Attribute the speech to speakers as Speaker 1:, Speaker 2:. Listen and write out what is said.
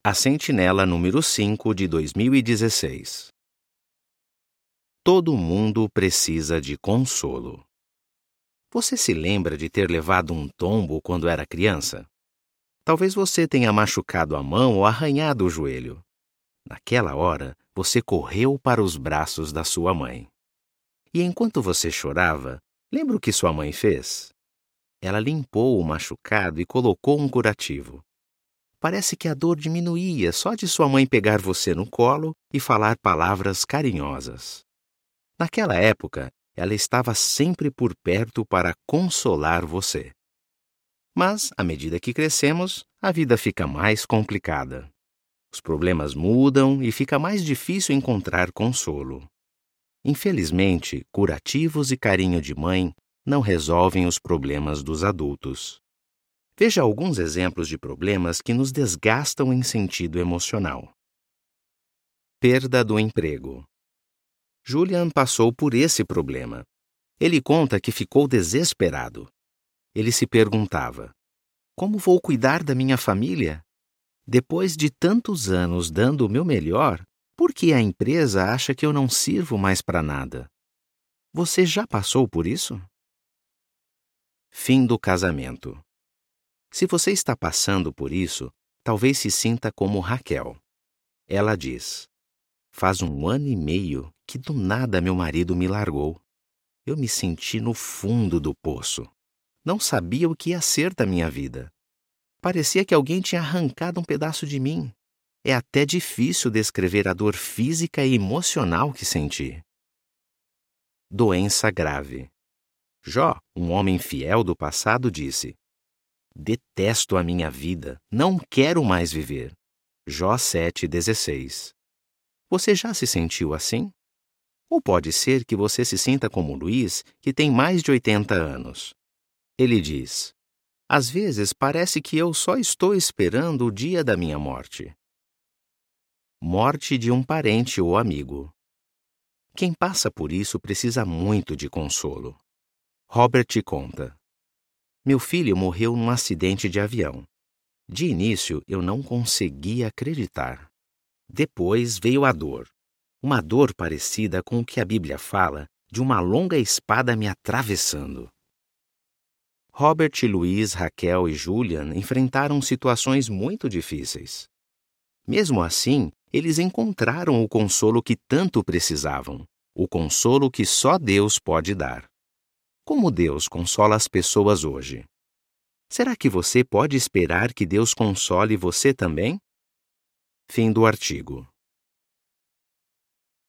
Speaker 1: A Sentinela número 5 de 2016. Todo mundo precisa de consolo. Você se lembra de ter levado um tombo quando era criança? Talvez você tenha machucado a mão ou arranhado o joelho. Naquela hora, você correu para os braços da sua mãe. E enquanto você chorava, lembra o que sua mãe fez? Ela limpou o machucado e colocou um curativo. Parece que a dor diminuía só de sua mãe pegar você no colo e falar palavras carinhosas. Naquela época, ela estava sempre por perto para consolar você. Mas, à medida que crescemos, a vida fica mais complicada. Os problemas mudam e fica mais difícil encontrar consolo. Infelizmente, curativos e carinho de mãe não resolvem os problemas dos adultos. Veja alguns exemplos de problemas que nos desgastam em sentido emocional. Perda do emprego. Julian passou por esse problema. Ele conta que ficou desesperado. Ele se perguntava: como vou cuidar da minha família? Depois de tantos anos dando o meu melhor, por que a empresa acha que eu não sirvo mais para nada? Você já passou por isso? Fim do casamento. Se você está passando por isso, talvez se sinta como Raquel. Ela diz: faz 1 ano e meio que do nada meu marido me largou. Eu me senti no fundo do poço. Não sabia o que ia ser da minha vida. Parecia que alguém tinha arrancado um pedaço de mim. É até difícil descrever a dor física e emocional que senti. Doença grave. Jó, um homem fiel do passado, disse: detesto a minha vida, não quero mais viver. Jó 7,16. Você já se sentiu assim? Ou pode ser que você se sinta como Luiz, que tem mais de 80 anos. Ele diz: às vezes parece que eu só estou esperando o dia da minha morte. Morte de um parente ou amigo. Quem passa por isso precisa muito de consolo. Robert conta: meu filho morreu num acidente de avião. De início, eu não conseguia acreditar. Depois veio a dor. Uma dor parecida com o que a Bíblia fala de uma longa espada me atravessando. Robert, Luiz, Raquel e Julian enfrentaram situações muito difíceis. Mesmo assim, eles encontraram o consolo que tanto precisavam, o consolo que só Deus pode dar. Como Deus consola as pessoas hoje? Será que você pode esperar que Deus console você também? Fim do artigo.